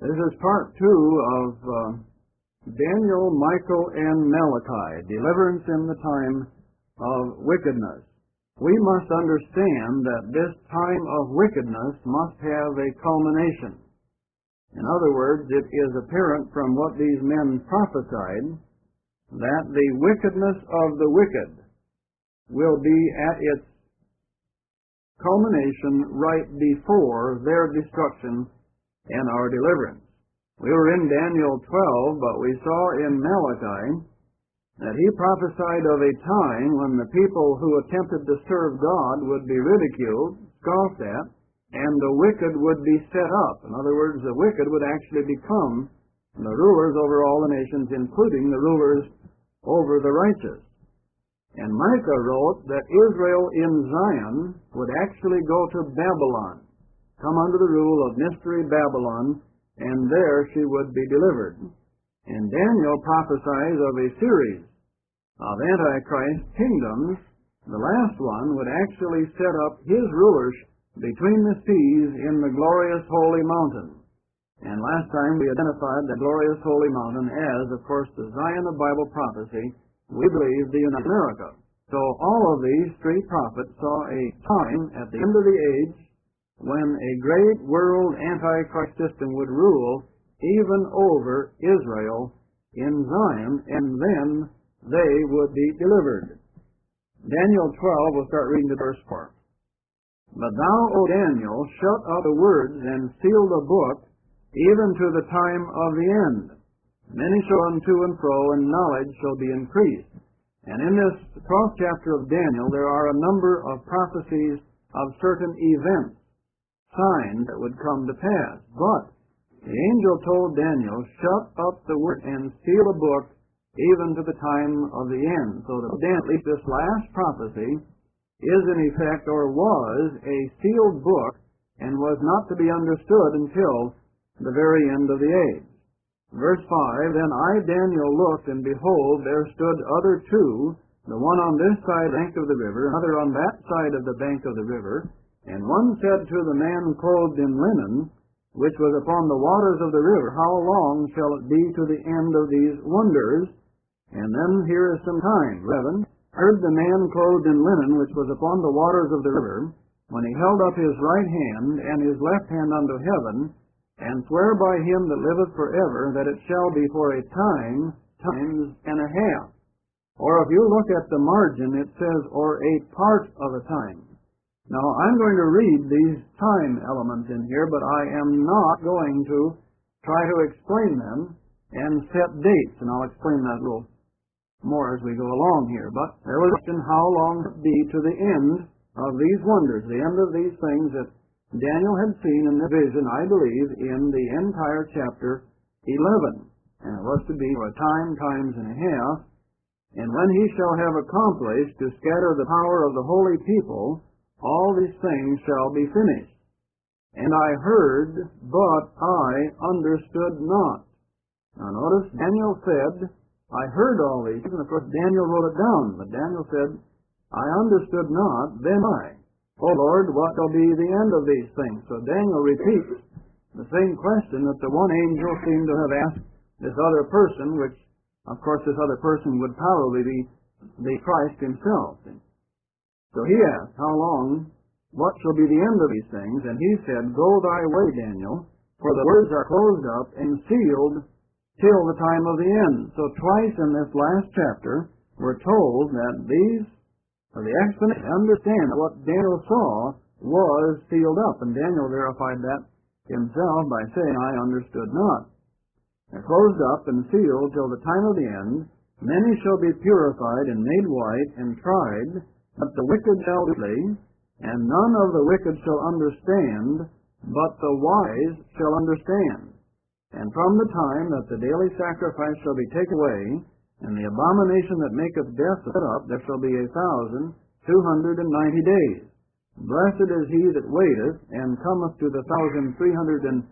This is part 2 of Daniel, Michael, and Malachi, deliverance in the time of wickedness. We must understand that this time of wickedness must have a culmination. In other words, it is apparent from what these men prophesied that the wickedness of the wicked will be at its culmination right before their destruction and our deliverance. We were in Daniel 12, but we saw in Malachi that he prophesied of a time when the people who attempted to serve God would be ridiculed, scoffed at, and the wicked would be set up. In other words, the wicked would actually become the rulers over all the nations, including the rulers over the righteous. And Micah wrote that Israel in Zion would actually go to Babylon, come under the rule of Mystery Babylon, and there she would be delivered. And Daniel prophesies of a series of Antichrist kingdoms. The last one would actually set up his rulers between the seas in the glorious holy mountain. And last time we identified the glorious holy mountain as, of course, the Zion of Bible prophecy, we believe the United America. So all of these three prophets saw a time at the end of the age when a great world Antichrist system would rule even over Israel in Zion, and then they would be delivered. Daniel 12, we'll start reading the verse 4. But thou, O Daniel, shut up the words and seal the book, even to the time of the end. Many shall run to and fro, and knowledge shall be increased. And in this 12th chapter of Daniel, there are a number of prophecies of certain events, signs that would come to pass. But the angel told Daniel, shut up the word and seal the book, even to the time of the end. So that at least this last prophecy is in effect, or was, a sealed book, and was not to be understood until the very end of the age. Verse 5, Then I, Daniel, looked, and behold, there stood other two, the one on this side of the bank of the river, another on that side of the bank of the river. And one said to the man clothed in linen, which was upon the waters of the river, How long shall it be to the end of these wonders? And then here is some time. 11, Heard the man clothed in linen, which was upon the waters of the river, when he held up his right hand and his left hand unto heaven, and swear by him that liveth forever, that it shall be for a time, times and a half. Or if you look at the margin, it says, or a part of a time. Now, I'm going to read these time elements in here, but I am not going to try to explain them and set dates, and I'll explain that a little more as we go along here. But there was a question, how long would it be to the end of these wonders, the end of these things that Daniel had seen in the vision, I believe, in the entire chapter 11. And it was to be for a time, times and a half. And when he shall have accomplished to scatter the power of the holy people, all these things shall be finished. And I heard, but I understood not. Now notice, Daniel said, I heard all these, and of course Daniel wrote it down, but Daniel said, I understood not, then I. O Lord, what shall be the end of these things? So Daniel repeats the same question that the one angel seemed to have asked this other person, which, of course, this other person would probably be the Christ himself. So he asked, how long, what shall be the end of these things? And he said, Go thy way, Daniel, for the words are closed up and sealed till the time of the end. So twice in this last chapter, we're told that these, or the explanation, understand that what Daniel saw was sealed up. And Daniel verified that himself by saying, I understood not. They're closed up and sealed till the time of the end. Many shall be purified and made white and tried, but the wicked shall flee, and none of the wicked shall understand, but the wise shall understand. And from the time that the daily sacrifice shall be taken away, and the abomination that maketh death set up, there shall be 1,290 days. Blessed is he that waiteth, and cometh to the 1,335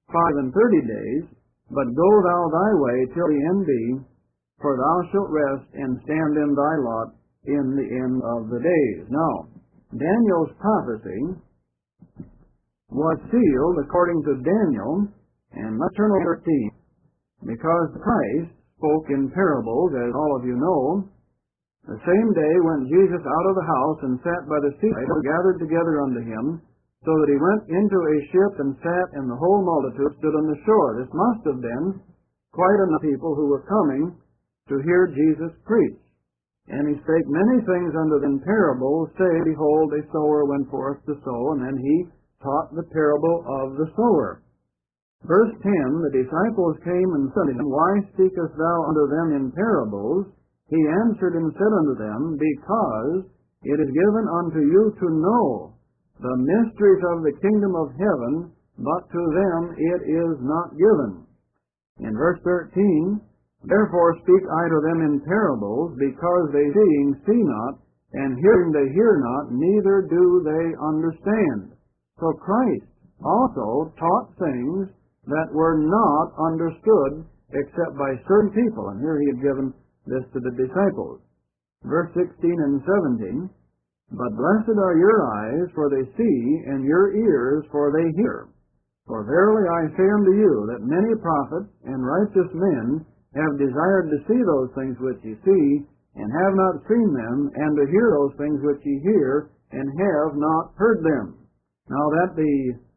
days. But go thou thy way till the end be, for thou shalt rest and stand in thy lot in the end of the days. Now, Daniel's prophecy was sealed, according to Daniel, And let's turn over to 13. Because Christ spoke in parables, as all of you know, the same day went Jesus out of the house and sat by the seaside, and gathered together unto him, so that he went into a ship and sat, and the whole multitude stood on the shore. This must have been quite enough people who were coming to hear Jesus preach. And he spake many things unto them in parables, saying, Behold, a sower went forth to sow, and then he taught the parable of the sower. Verse 10, the disciples came and said unto him, Why speakest thou unto them in parables? He answered and said unto them, Because it is given unto you to know the mysteries of the kingdom of heaven, but to them it is not given. In verse 13, Therefore speak I to them in parables, because they seeing see not, and hearing they hear not, neither do they understand. So Christ also taught things that were not understood except by certain people. And here he had given this to the disciples. Verse 16 and 17, But blessed are your eyes, for they see, and your ears, for they hear. For verily I say unto you, that many prophets and righteous men have desired to see those things which ye see, and have not seen them, and to hear those things which ye hear, and have not heard them. Now that the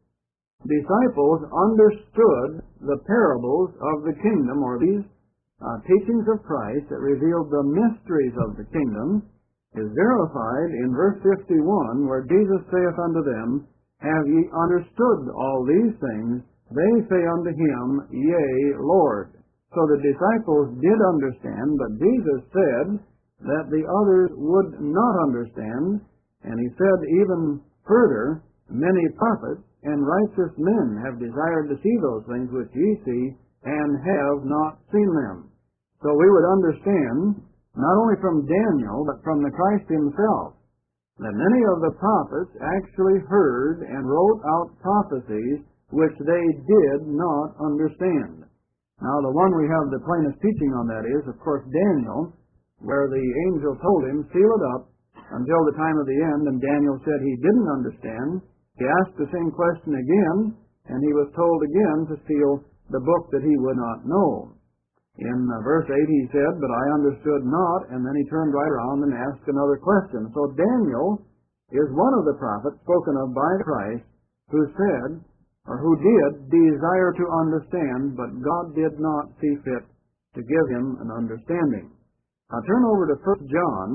disciples understood the parables of the kingdom, or these teachings of Christ that revealed the mysteries of the kingdom, is verified in verse 51, where Jesus saith unto them, Have ye understood all these things? They say unto him, Yea, Lord. So the disciples did understand, but Jesus said that the others would not understand, and he said even further, Many prophets and righteous men have desired to see those things which ye see, and have not seen them. So we would understand, not only from Daniel, but from the Christ himself, that many of the prophets actually heard and wrote out prophecies which they did not understand. Now, the one we have the plainest teaching on that is, of course, Daniel, where the angel told him, seal it up until the time of the end, and Daniel said he didn't understand. He asked the same question again, and he was told again to seal the book that he would not know. In verse 8 he said, But I understood not, and then he turned right around and asked another question. So Daniel is one of the prophets spoken of by Christ who said, or who did desire to understand, but God did not see fit to give him an understanding. Now turn over to 1 John,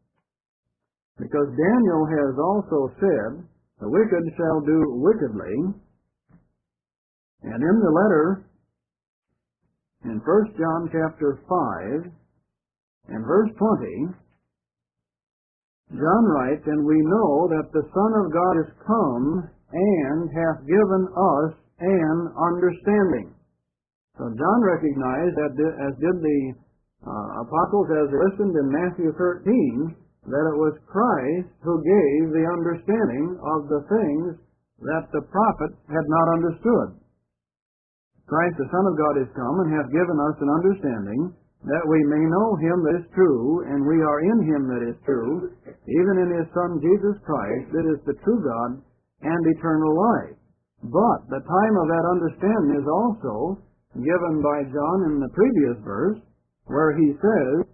because Daniel has also said, The wicked shall do wickedly. And in the letter, in 1 John chapter 5, and verse 20, John writes, And we know that the Son of God is come, and hath given us an understanding. So John recognized, that, as did the apostles as they listened in Matthew 13, that it was Christ who gave the understanding of the things that the prophets had not understood. Christ, the Son of God, is come, and hath given us an understanding, that we may know him that is true, and we are in him that is true, even in his Son Jesus Christ, that is the true God and eternal life. But the time of that understanding is also given by John in the previous verse, where he says,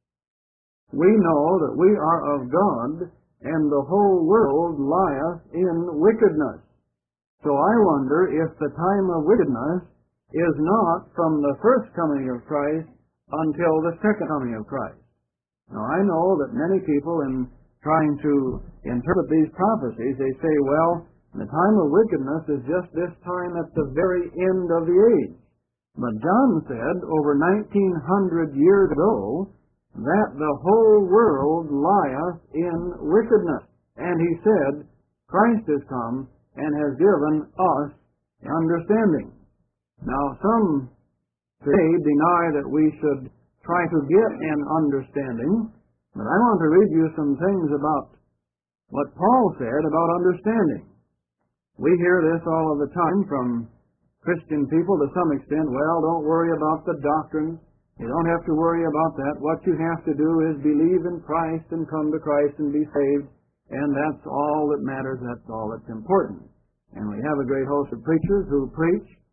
We know that we are of God, and the whole world lieth in wickedness. So I wonder if the time of wickedness is not from the first coming of Christ until the second coming of Christ. Now I know that many people, in trying to interpret these prophecies, they say, well, the time of wickedness is just this time at the very end of the age. But John said over 1900 years ago that the whole world lieth in wickedness. And he said, Christ is come and has given us understanding. Now some today deny that we should try to get an understanding, but I want to read you some things about what Paul said about understanding. We hear this all of the time from Christian people to some extent. Well, don't worry about the doctrines. You don't have to worry about that. What you have to do is believe in Christ and come to Christ and be saved, and that's all that matters. That's all that's important. And we have a great host of preachers who preach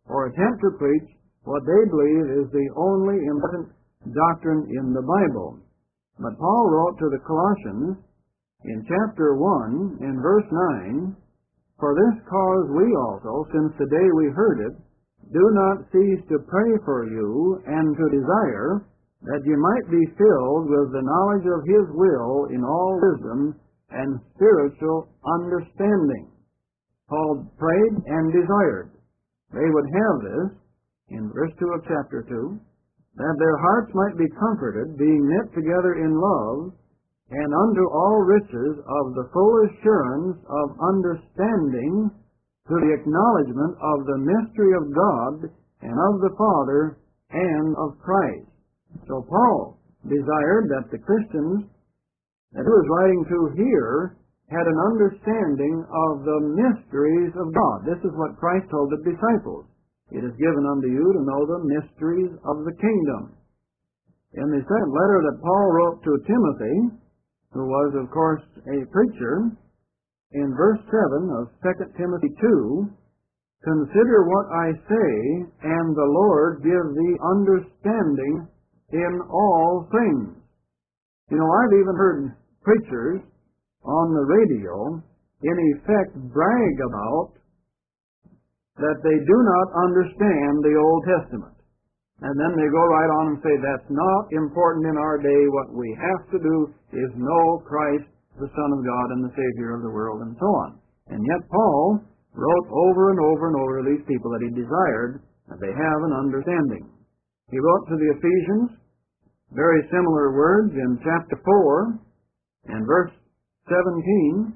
or attempt to preach what they believe is the only important doctrine in the Bible. But Paul wrote to the Colossians in chapter 1, in verse 9, "For this cause we also, since the day we heard it, do not cease to pray for you and to desire that you might be filled with the knowledge of His will in all wisdom and spiritual understanding." Paul prayed and desired they would have this, in verse 2 of chapter 2, "that their hearts might be comforted, being knit together in love, and unto all riches of the full assurance of understanding, to the acknowledgement of the mystery of God and of the Father and of Christ." So Paul desired that the Christians that he was writing to here had an understanding of the mysteries of God. This is what Christ told the disciples. "It is given unto you to know the mysteries of the kingdom." In the second letter that Paul wrote to Timothy, who was, of course, a preacher, in verse 7 of 2 Timothy 2, "Consider what I say, and the Lord give thee understanding in all things." You know, I've even heard preachers on the radio, in effect, brag about that they do not understand the Old Testament. And then they go right on and say, "That's not important in our day. What we have to do is know Christ, the Son of God and the Savior of the world," and so on. And yet Paul wrote over and over and over to these people that he desired that they have an understanding. He wrote to the Ephesians very similar words in chapter 4 and verse 17.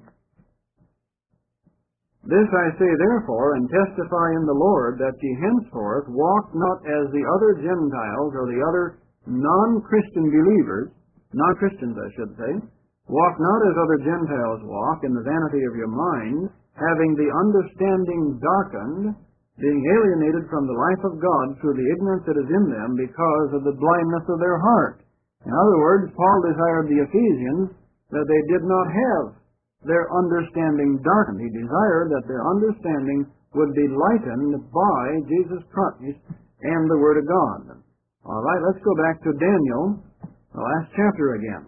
"This I say therefore, and testify in the Lord, that ye henceforth walk not as the other Gentiles," or the other non-Christian believers, non-Christians I should say, "walk not as other Gentiles walk, in the vanity of your mind, having the understanding darkened, being alienated from the life of God through the ignorance that is in them, because of the blindness of their heart." In other words, Paul desired the Ephesians that they did not have their understanding darkened. He desired that their understanding would be lightened by Jesus Christ and the Word of God. All right, let's go back to Daniel, the last chapter again.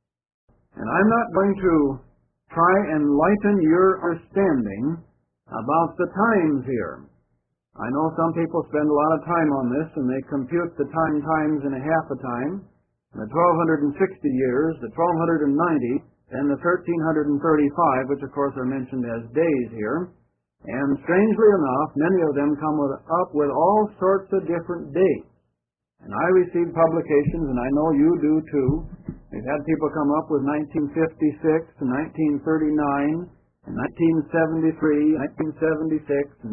And I'm not going to try and lighten your understanding about the times here. I know some people spend a lot of time on this, and they compute the times in a half a time, the 1260 years, the 1290, and the 1335, which of course are mentioned as days here. And strangely enough, many of them come up with all sorts of different dates. And I receive publications, and I know you do too. We've had people come up with 1956 to 1939, and 1973, 1976, and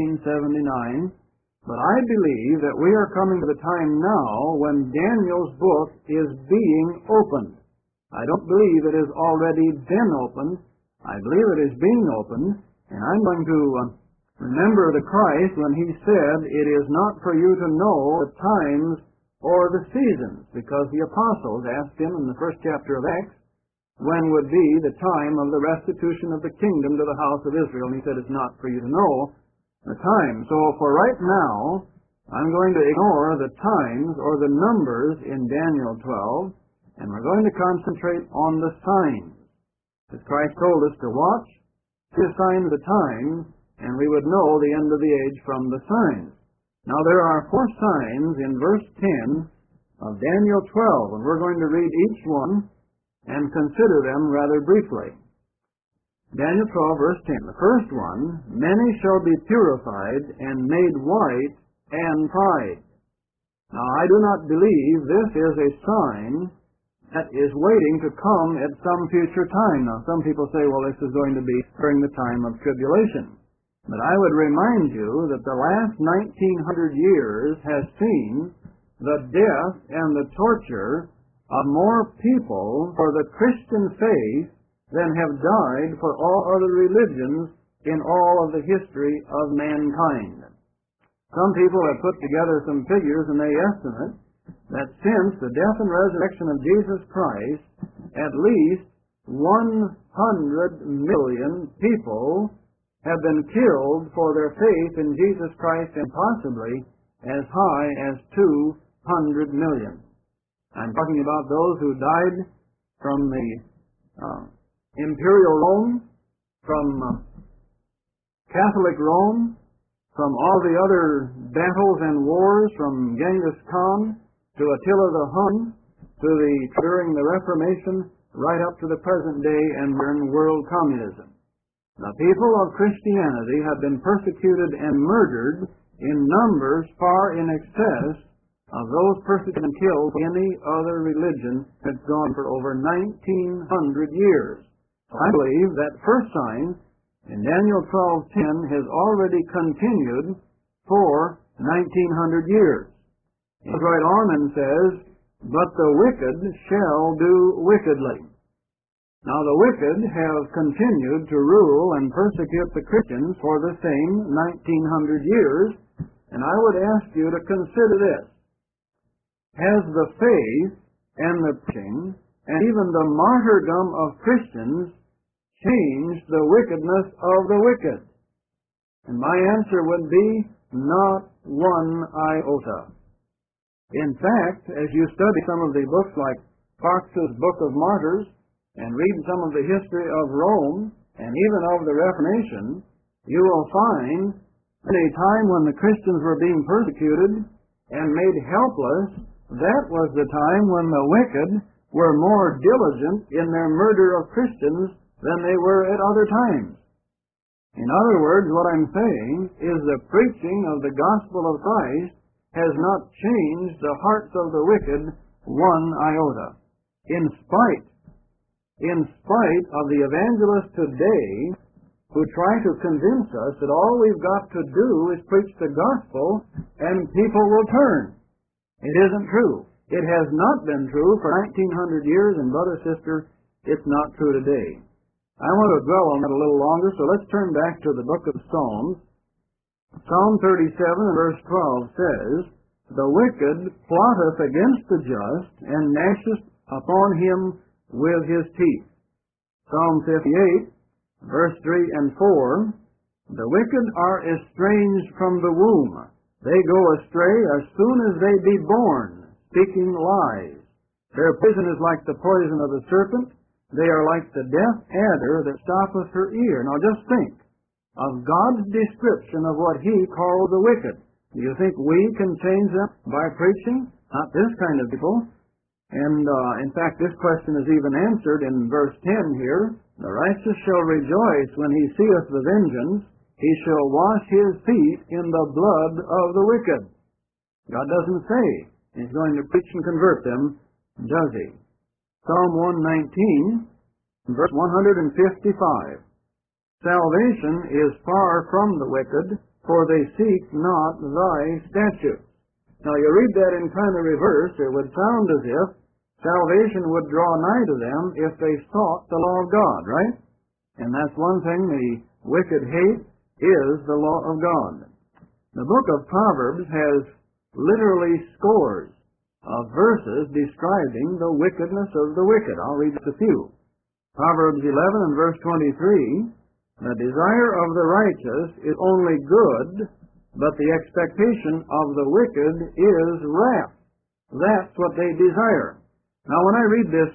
1979. But I believe that we are coming to the time now when Daniel's book is being opened. I don't believe it has already been opened. I believe it is being opened, and I'm going to remember the Christ when he said, "It is not for you to know the times or the seasons," because the apostles asked him in the first chapter of Acts when would be the time of the restitution of the kingdom to the house of Israel, and he said, "It's not for you to know the time." So for right now, I'm going to ignore the times or the numbers in Daniel 12, and we're going to concentrate on the signs. As Christ told us to watch, to assign the times, and we would know the end of the age from the signs. Now there are 4 signs in verse 10 of Daniel 12, and we're going to read each one and consider them rather briefly. Daniel 12, verse 10. The first one, "Many shall be purified and made white and tried." Now I do not believe this is a sign that is waiting to come at some future time. Now some people say, well, this is going to be during the time of tribulation. But I would remind you that the last 1900 years has seen the death and the torture of more people for the Christian faith than have died for all other religions in all of the history of mankind. Some people have put together some figures, and they estimate that since the death and resurrection of Jesus Christ, at least 100 million people have been killed for their faith in Jesus Christ, and possibly as high as 200 million. I'm talking about those who died from the Imperial Rome, from Catholic Rome, from all the other battles and wars, from Genghis Khan to Attila the Hun, during the Reformation, right up to the present day, and we're in world communism. The people of Christianity have been persecuted and murdered in numbers far in excess of those persecuted and killed by any other religion that's gone for over 1,900 years. I believe that first sign in Daniel 12:10 has already continued for 1,900 years. It goes right on and says, "But the wicked shall do wickedly." Now the wicked have continued to rule and persecute the Christians for the same 1,900 years, and I would ask you to consider this. Has the faith and the preaching and even the martyrdom of Christians changed the wickedness of the wicked? And my answer would be, not one iota. In fact, as you study some of the books like Fox's Book of Martyrs, and read some of the history of Rome, and even of the Reformation, you will find that a time when the Christians were being persecuted and made helpless, that was the time when the wicked were more diligent in their murder of Christians than they were at other times. In other words, what I'm saying is the preaching of the gospel of Christ has not changed the hearts of the wicked one iota. In spite of the evangelists today who try to convince us that all we've got to do is preach the gospel and people will turn. It isn't true. It has not been true for 1,900 years, and brother, sister, it's not true today. I want to dwell on that a little longer, so let's turn back to the book of Psalms. Psalm 37, verse 12 says, "The wicked plotteth against the just, and gnasheth upon him with his teeth." Psalm 58, verse 3 and 4, "The wicked are estranged from the womb. They go astray as soon as they be born, speaking lies. Their poison is like the poison of the serpent. They are like the deaf adder that stoppeth her ear." Now just think of God's description of what He calls the wicked. Do you think we can change them by preaching? Not this kind of people. And in fact, this question is even answered in verse 10 here. "The righteous shall rejoice when he seeth the vengeance. He shall wash his feet in the blood of the wicked." God doesn't say He's going to preach and convert them, does He? Psalm 119, verse 155. "Salvation is far from the wicked, for they seek not thy statutes." Now you read that in kind of reverse. It would sound as if salvation would draw nigh to them if they sought the law of God, right? And that's one thing the wicked hate, is the law of God. The book of Proverbs has literally scores of verses describing the wickedness of the wicked. I'll read just a few. Proverbs 11 and verse 23, "The desire of the righteous is only good, but the expectation of the wicked is wrath." That's what they desire. Now, when I read this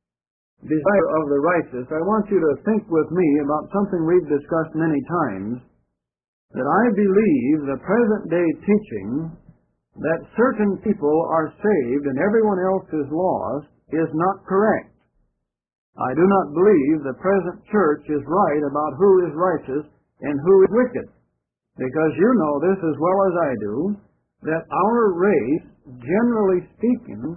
desire of the righteous, I want you to think with me about something we've discussed many times, that I believe the present-day teaching that certain people are saved and everyone else is lost is not correct. I do not believe the present church is right about who is righteous and who is wicked, because you know this as well as I do, that our race, generally speaking,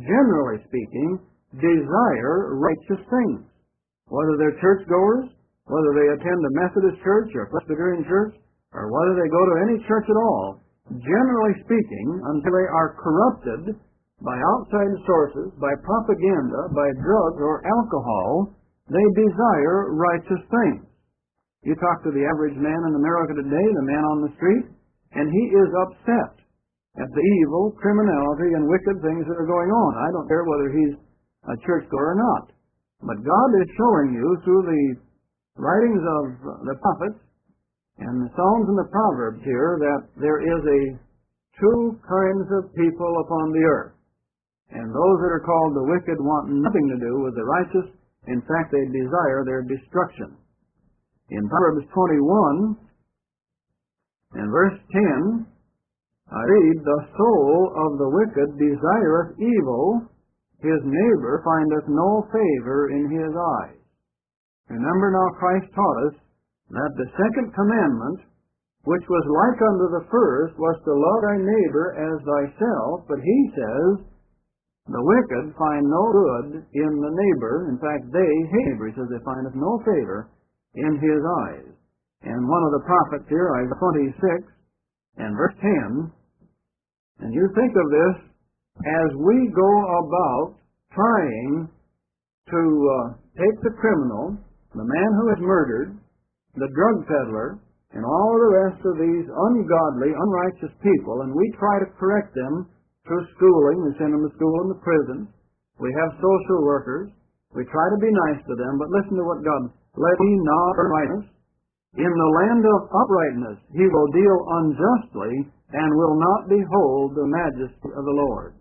desire righteous things. Whether they're churchgoers, whether they attend a Methodist church or Presbyterian church, or whether they go to any church at all, generally speaking, until they are corrupted by outside sources, by propaganda, by drugs or alcohol, they desire righteous things. You talk to the average man in America today, the man on the street, and he is upset at the evil, criminality, and wicked things that are going on. I don't care whether he's a churchgoer or not. But God is showing you through the writings of the prophets And the Psalms and the Proverbs here that there is two kinds of people upon the earth. And those that are called the wicked want nothing to do with the righteous. In fact, they desire their destruction. In Proverbs 21 and verse 10, I read, "The soul of the wicked desireth evil, his neighbor findeth no favor in his eyes." Remember now, Christ taught us that the second commandment, which was like unto the first, was to love thy neighbor as thyself. But he says, the wicked find no good in the neighbor. In fact, they hate neighbor. He says they findeth no favor in his eyes. And one of the prophets here, Isaiah 26 and verse 10, and you think of this as we go about trying to take the criminal, the man who has murdered, the drug peddler, and all of the rest of these ungodly, unrighteous people, and we try to correct them through schooling. We send them to school and to prison. We have social workers. We try to be nice to them, but listen to what God, "Let me not uprightness. In the land of uprightness he will deal unjustly, and will not behold the majesty of the Lord."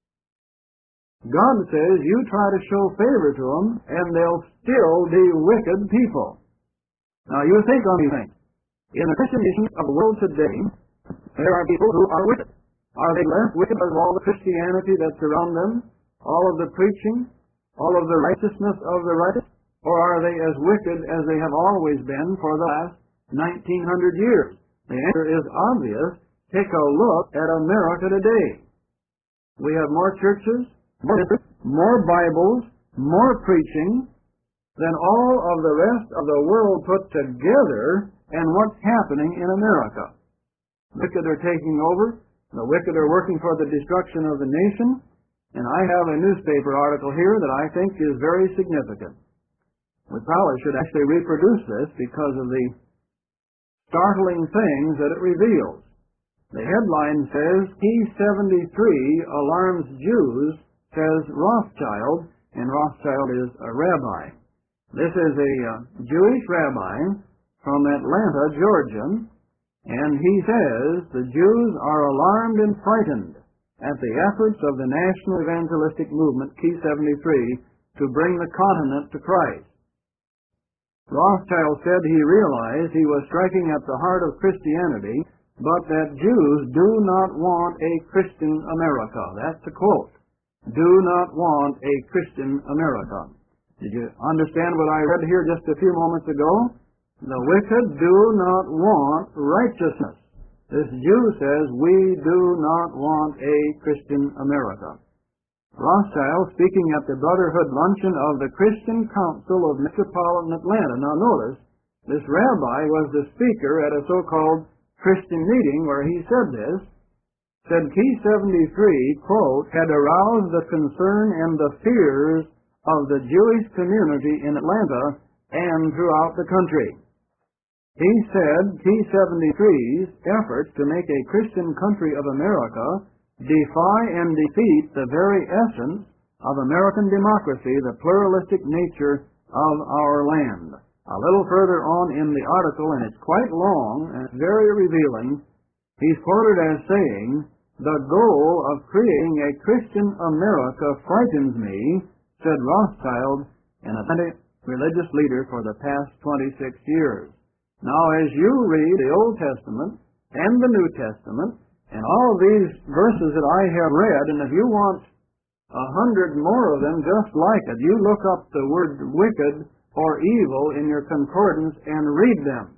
God says you try to show favor to them, and they'll still be wicked people. Now you think on these things. In the Christian nation of the world today, there are people who are wicked. Are they less wicked because of all the Christianity that's around them, all of the preaching, all of the righteousness of the righteous? Or are they as wicked as they have always been for the last 1900 years? The answer is obvious. Take a look at America today. We have more churches, more Bibles, more preaching than all of the rest of the world put together. And what's happening in America? The wicked are taking over. The wicked are working for the destruction of the nation. And I have a newspaper article here that I think is very significant. We probably should actually reproduce this because of the startling things that it reveals. The headline says, "P73 alarms Jews," says Rothschild, and Rothschild is a rabbi. This is a Jewish rabbi from Atlanta, Georgia, and he says the Jews are alarmed and frightened at the efforts of the National Evangelistic Movement, P73, to bring the continent to Christ. Rothschild said he realized he was striking at the heart of Christianity, but that Jews do not want a Christian America. That's a quote. Do not want a Christian America. Did you understand what I read here just a few moments ago? The wicked do not want righteousness. This Jew says, we do not want a Christian America. Rothschild, speaking at the Brotherhood Luncheon of the Christian Council of Metropolitan Atlanta. Now notice, this rabbi was the speaker at a so-called Christian meeting where he said this, said P73, quote, had aroused the concern and the fears of the Jewish community in Atlanta and throughout the country. He said P73's efforts to make a Christian country of America defy and defeat the very essence of American democracy, the pluralistic nature of our land. A little further on in the article, and it's quite long and it's very revealing, he's quoted as saying, the goal of creating a Christian America frightens me, said Rothschild, an authentic religious leader for the past 26 years. Now, as you read the Old Testament and the New Testament, and all of these verses that I have read, and if you want 100 more of them just like it, you look up the word wicked or evil in your concordance and read them.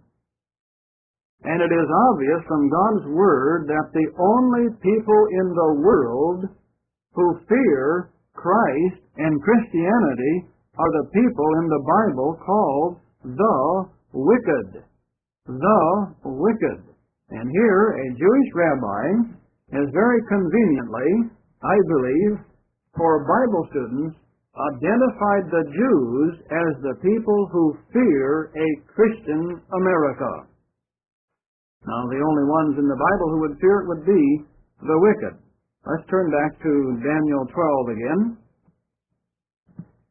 And it is obvious from God's Word that the only people in the world who fear Christ and Christianity are the people in the Bible called the wicked. The wicked. And here, a Jewish rabbi has very conveniently, I believe, for Bible students, identified the Jews as the people who fear a Christian America. Now, the only ones in the Bible who would fear it would be the wicked. Let's turn back to Daniel 12 again.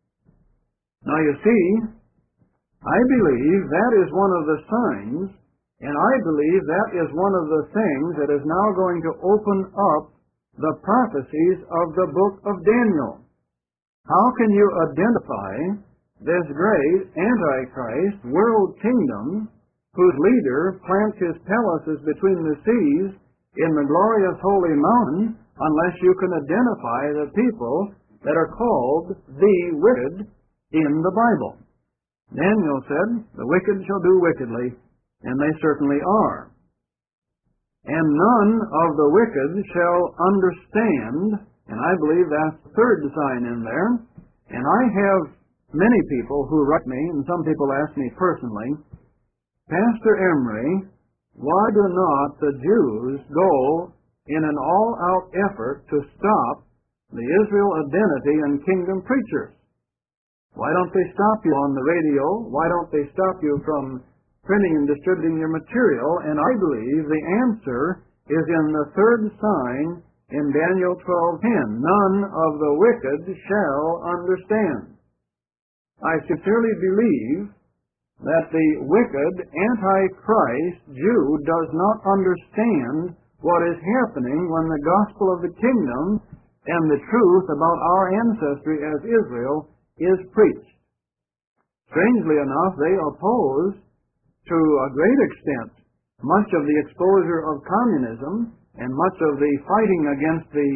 Now, you see, I believe that is one of the signs And I believe that is one of the things that is now going to open up the prophecies of the book of Daniel. How can you identify this great Antichrist world kingdom whose leader plants his palaces between the seas in the glorious holy mountain unless you can identify the people that are called the wicked in the Bible? Daniel said, the wicked shall do wickedly, and they certainly are. And none of the wicked shall understand, and I believe that's the third sign in there. And I have many people who write me, and some people ask me personally, Pastor Emery, why do not the Jews go in an all-out effort to stop the Israel identity and kingdom preachers? Why don't they stop you on the radio? Why don't they stop you from printing and distributing your material? And I believe the answer is in the third sign in Daniel 12:10. None of the wicked shall understand. I sincerely believe that the wicked Antichrist Jew does not understand what is happening when the gospel of the kingdom and the truth about our ancestry as Israel is preached. Strangely enough, they oppose, to a great extent, much of the exposure of communism and much of the fighting against the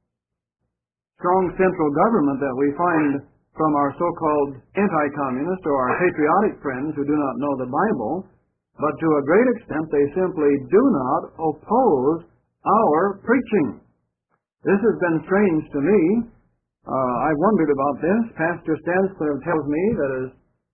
strong central government that we find from our so-called anti-communist or our patriotic friends who do not know the Bible, but to a great extent they simply do not oppose our preaching. This has been strange to me. I wondered about this. Pastor Stanscliffe tells me that as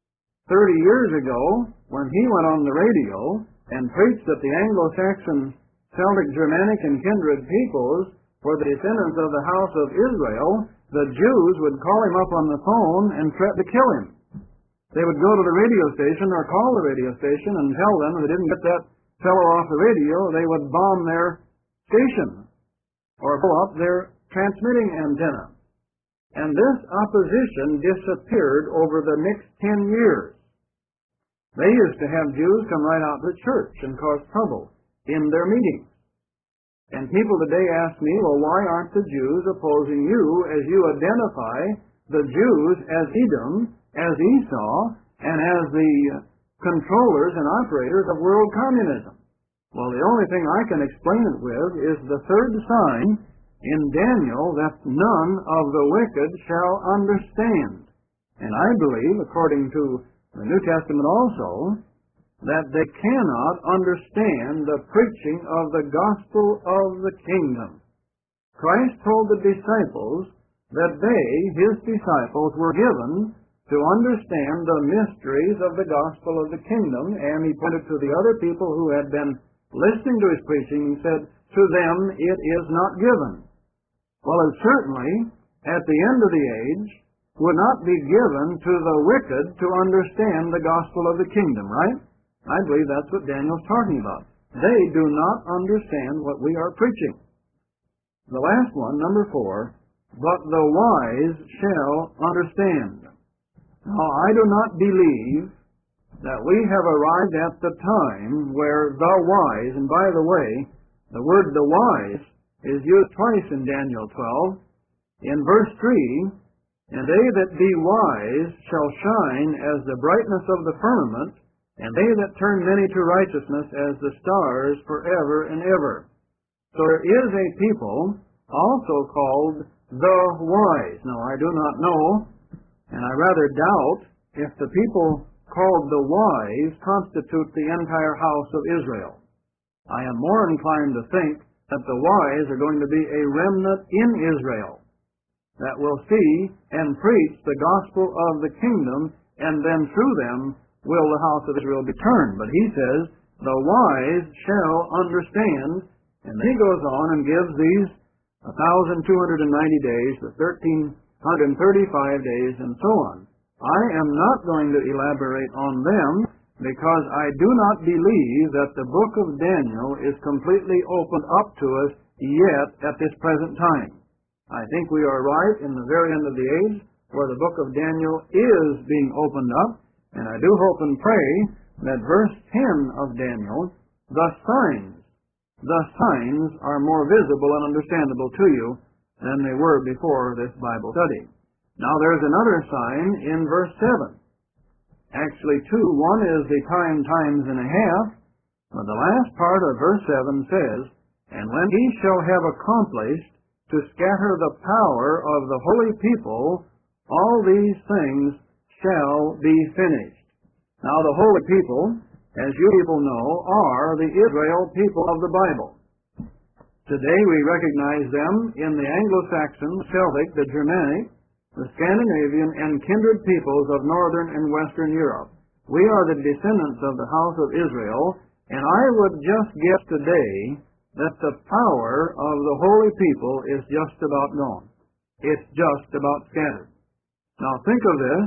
30 years ago, when he went on the radio and preached that the Anglo-Saxon, Celtic, Germanic, and kindred peoples were the descendants of the house of Israel, the Jews would call him up on the phone and threaten to kill him. They would go to the radio station or call the radio station and tell them if they didn't get that fellow off the radio, they would bomb their station or blow up their transmitting antenna. And this opposition disappeared over the next 10 years. They used to have Jews come right out to the church and cause trouble in their meetings. And people today ask me, well, why aren't the Jews opposing you as you identify the Jews as Edom, as Esau, and as the controllers and operators of world communism? Well, the only thing I can explain it with is the third sign in Daniel, that none of the wicked shall understand. And I believe, according to the New Testament also, that they cannot understand the preaching of the gospel of the kingdom. Christ told the disciples that they, his disciples, were given to understand the mysteries of the gospel of the kingdom, and he pointed to the other people who had been listening to his preaching and said, to them it is not given. Well, it certainly, at the end of the age, would not be given to the wicked to understand the gospel of the kingdom, right? I believe that's what Daniel's talking about. They do not understand what we are preaching. The last one, number 4, but the wise shall understand. Now, I do not believe that we have arrived at the time where the wise, and by the way, the word the wise is used twice in Daniel 12. In verse 3, and they that be wise shall shine as the brightness of the firmament, and they that turn many to righteousness as the stars forever and ever. So there is a people also called the wise. Now, I do not know, and I rather doubt if the people called the wise constitute the entire house of Israel. I am more inclined to think that the wise are going to be a remnant in Israel that will see and preach the gospel of the kingdom, and then through them will the house of Israel be turned. But he says, the wise shall understand, and then he goes on and gives these 1,290 days, the 1,335 days, and so on. I am not going to elaborate on them, because I do not believe that the book of Daniel is completely opened up to us yet at this present time. I think we are right in the very end of the age where the book of Daniel is being opened up, and I do hope and pray that verse 10 of Daniel the signs. The signs are more visible and understandable to you than they were before this Bible study. Now there's another sign in verse 7. Actually two. One is the times and a half, but the last part of verse 7 says, "And when he shall have accomplished to scatter the power of the holy people, all these things shall be finished." Now the holy people, as you people know, are the Israel people of the Bible. Today we recognize them in the Anglo-Saxon, Celtic, the Germanic, the Scandinavian, and kindred peoples of northern and western Europe. We are the descendants of the house of Israel, and I would just guess today that the power of the holy people is just about gone. It's just about scattered. Now think of this.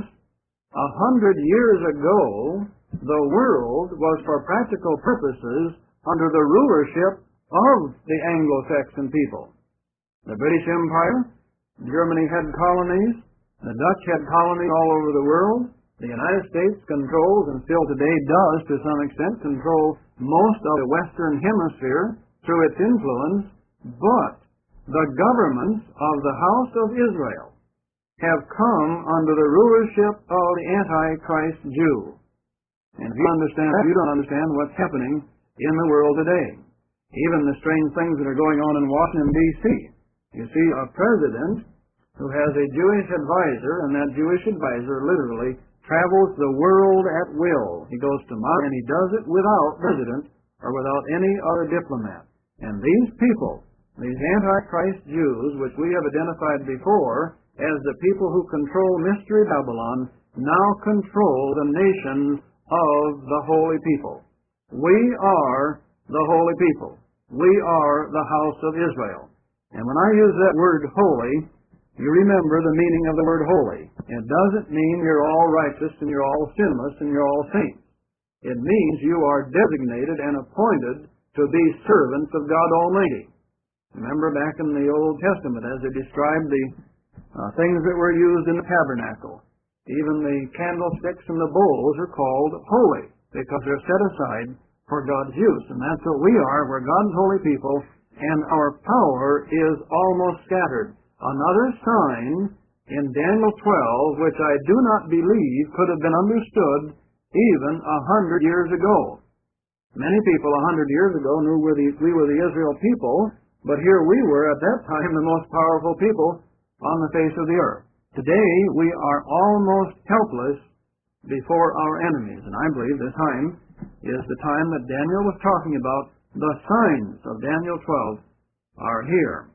100 years ago, the world was for practical purposes under the rulership of the Anglo-Saxon people. The British Empire, Germany had colonies, the Dutch had colonies all over the world. The United States controls, and still today does to some extent, control most of the Western Hemisphere through its influence, but the governments of the house of Israel have come under the rulership of the Antichrist Jew. And if you don't understand what's happening in the world today. Even the strange things that are going on in Washington, D.C. You see a president who has a Jewish advisor, and that Jewish advisor literally travels the world at will. He goes to Moscow, and he does it without president or without any other diplomat. And these people, these Antichrist Jews, which we have identified before as the people who control Mystery Babylon, now control the nations of the holy people. We are the holy people. We are the house of Israel. And when I use that word holy, you remember the meaning of the word holy. It doesn't mean you're all righteous and you're all sinless and you're all saints. It means you are designated and appointed to be servants of God Almighty. Remember back in the Old Testament as they described the things that were used in the tabernacle. Even the candlesticks and the bowls are called holy because they're set aside for God's use. And that's what we are. We're God's holy people, and our power is almost scattered. Another sign in Daniel 12, which I do not believe could have been understood even 100 years ago. Many people 100 years ago knew we were the Israel people, but here we were at that time the most powerful people on the face of the earth. Today we are almost helpless before our enemies, and I believe this time is the time that Daniel was talking about. The signs of Daniel 12 are here.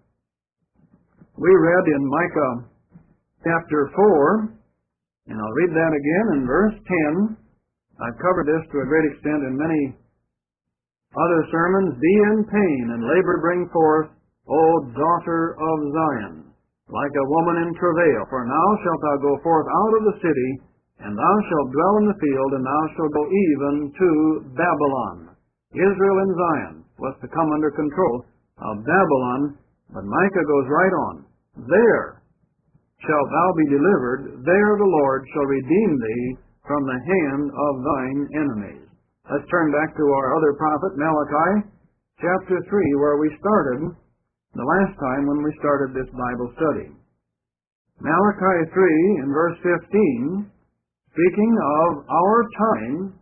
We read in Micah chapter 4, and I'll read that again in verse 10. I've covered this to a great extent in many other sermons. "Be in pain and labor bring forth, O daughter of Zion, like a woman in travail. For now shalt thou go forth out of the city, and thou shalt dwell in the field, and thou shalt go even to Babylon." Israel and Zion was to come under control of Babylon, but Micah goes right on. "There shalt thou be delivered, there the Lord shall redeem thee from the hand of thine enemies." Let's turn back to our other prophet, Malachi, chapter 3, where we started the last time when we started this Bible study. Malachi 3 in verse 15, speaking of our time,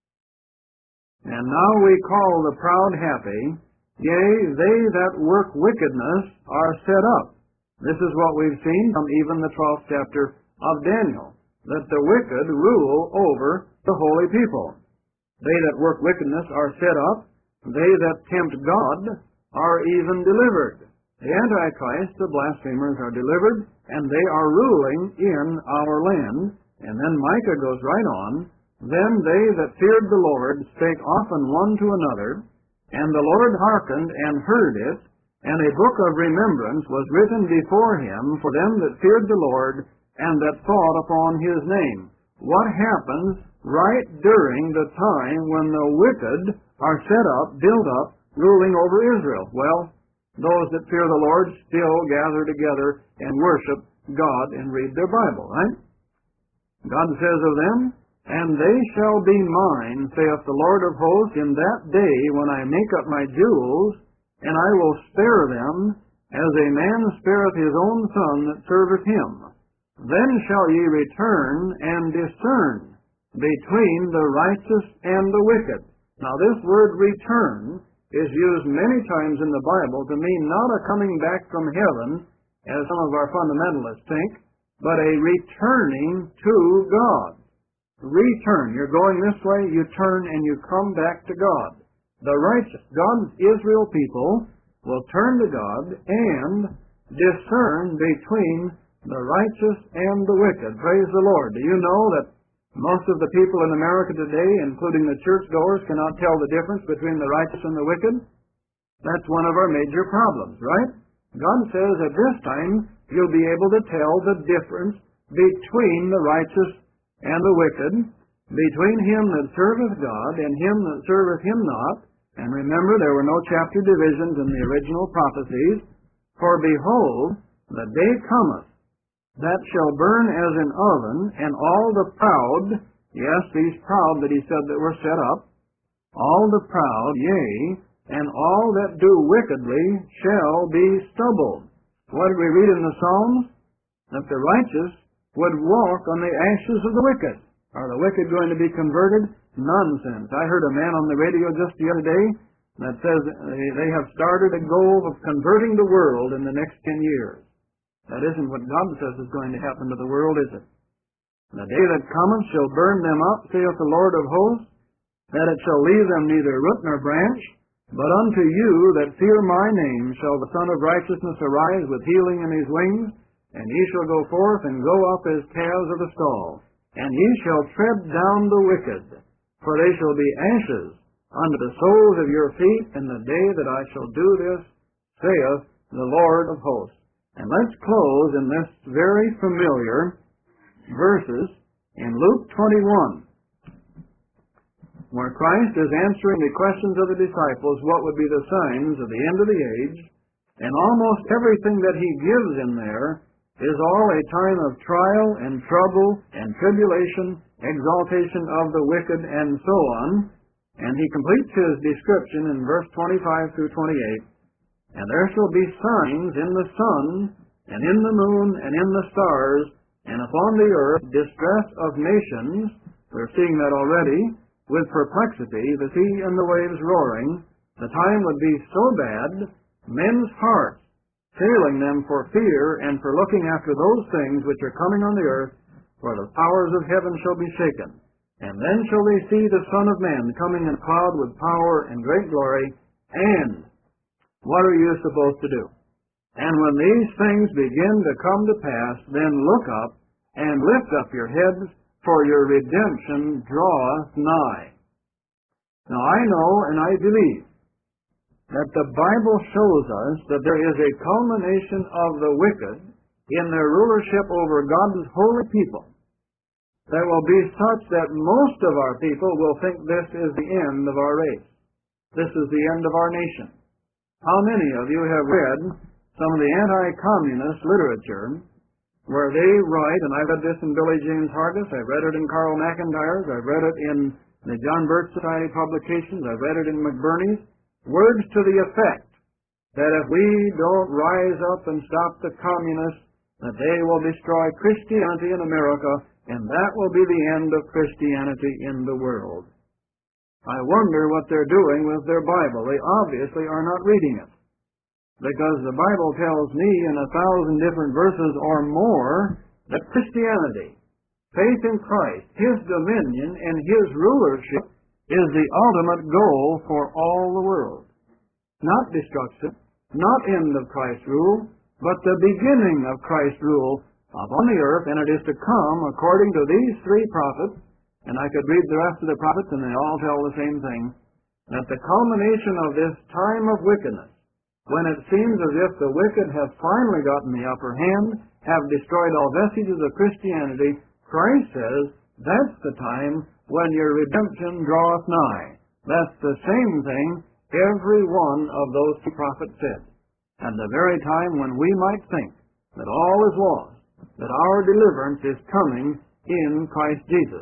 "And now we call the proud happy, yea, they that work wickedness are set up." This is what we've seen from even the 12th chapter of Daniel, that the wicked rule over the holy people. They that work wickedness are set up, they that tempt God are even delivered. The Antichrist, the blasphemers, are delivered, and they are ruling in our land. And then Micah goes right on, "Then they that feared the Lord spake often one to another, and the Lord hearkened and heard it, and a book of remembrance was written before him for them that feared the Lord, and that thought upon his name." What happens right during the time when the wicked are set up, built up, ruling over Israel? Well, those that fear the Lord still gather together and worship God and read their Bible, right? God says of them, And they shall be mine, saith the Lord of hosts, in that day when I make up my jewels, and I will spare them, as a man spareth his own son that serveth him. Then shall ye return and discern between the righteous and the wicked. Now this word return is used many times in the Bible to mean not a coming back from heaven, as some of our fundamentalists think, but a returning to God. Return. You're going this way, you turn and you come back to God. The righteous, God's Israel people, will turn to God and discern between the righteous and the wicked. Praise the Lord. Do you know that most of the people in America today, including the churchgoers, cannot tell the difference between the righteous and the wicked? That's one of our major problems, right? God says at this time you'll be able to tell the difference between the righteous and the wicked, between him that serveth God and him that serveth him not. And remember, there were no chapter divisions in the original prophecies. For behold, the day cometh that shall burn as an oven, and all the proud, yes, these proud that he said that were set up, all the proud, yea, and all that do wickedly shall be stubble. What did we read in the Psalms? That the righteous would walk on the ashes of the wicked. Are the wicked going to be converted? Nonsense. I heard a man on the radio just the other day that says they have started a goal of converting the world in the next 10 years. That isn't what God says is going to happen to the world, is it? The day that cometh shall burn them up, saith the Lord of hosts, that it shall leave them neither root nor branch. But unto you that fear my name shall the Son of Righteousness arise with healing in his wings, and ye shall go forth and go up as calves of the stall. And ye shall tread down the wicked, for they shall be ashes unto the soles of your feet in the day that I shall do this, saith the Lord of hosts. And let's close in this very familiar verses in Luke 21, where Christ is answering the questions of the disciples, what would be the signs of the end of the age, and almost everything that he gives in there is all a time of trial and trouble and tribulation, exaltation of the wicked, and so on. And he completes his description in verse 25 through 28. And there shall be signs in the sun, and in the moon, and in the stars, and upon the earth distress of nations. We're seeing that already, with perplexity, the sea and the waves roaring. The time would be so bad, men's hearts failing them for fear and for looking after those things which are coming on the earth, for the powers of heaven shall be shaken. And then shall they see the Son of Man coming in a cloud with power and great glory. And what are you supposed to do? And when these things begin to come to pass, then look up and lift up your heads, for your redemption draweth nigh. Now I know and I believe that the Bible shows us that there is a culmination of the wicked in their rulership over God's holy people that will be such that most of our people will think this is the end of our race. This is the end of our nation. How many of you have read some of the anti-communist literature where they write, and I've read this in Billy James Hargis, I've read it in Carl McIntyre's, I've read it in the John Birch Society publications, I've read it in McBurney's, words to the effect that if we don't rise up and stop the communists, that they will destroy Christianity in America, and that will be the end of Christianity in the world. I wonder what they're doing with their Bible. They obviously are not reading it, because the Bible tells me in 1,000 different verses or more that Christianity, faith in Christ, His dominion, and His rulership is the ultimate goal for all the world. Not destruction, not end of Christ's rule, but the beginning of Christ's rule upon the earth, and it is to come according to these three prophets, and I could read the rest of the prophets and they all tell the same thing, that the culmination of this time of wickedness, when it seems as if the wicked have finally gotten the upper hand, have destroyed all vestiges of Christianity, Christ says, that's the time when your redemption draweth nigh. That's the same thing every one of those two prophets said. At the very time when we might think that all is lost, that our deliverance is coming in Christ Jesus.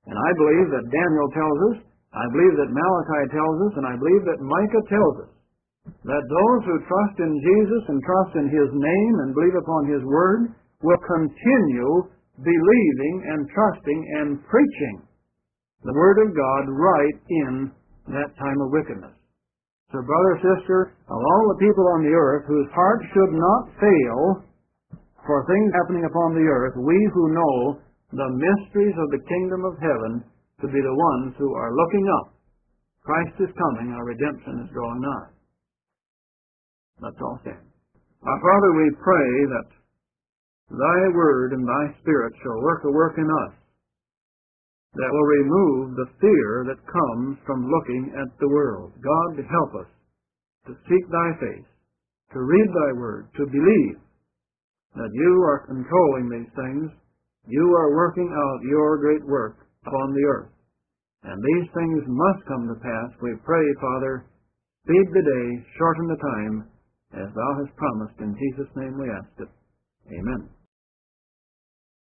And I believe that Daniel tells us, I believe that Malachi tells us, and I believe that Micah tells us that those who trust in Jesus and trust in His name and believe upon His Word will continue believing and trusting and preaching the Word of God right in that time of wickedness. So, brother, sister, of all the people on the earth whose hearts should not fail for things happening upon the earth, we who know the mysteries of the kingdom of heaven to be the ones who are looking up. Christ is coming, our redemption is drawing nigh. Let's all stand. Our Father, we pray that Thy Word and Thy Spirit shall work a work in us that will remove the fear that comes from looking at the world. God, help us to seek Thy face, to read Thy Word, to believe that You are controlling these things. You are working out Your great work upon the earth. And these things must come to pass. We pray, Father, speed the day, shorten the time, as Thou hast promised. In Jesus' name we ask it. Amen.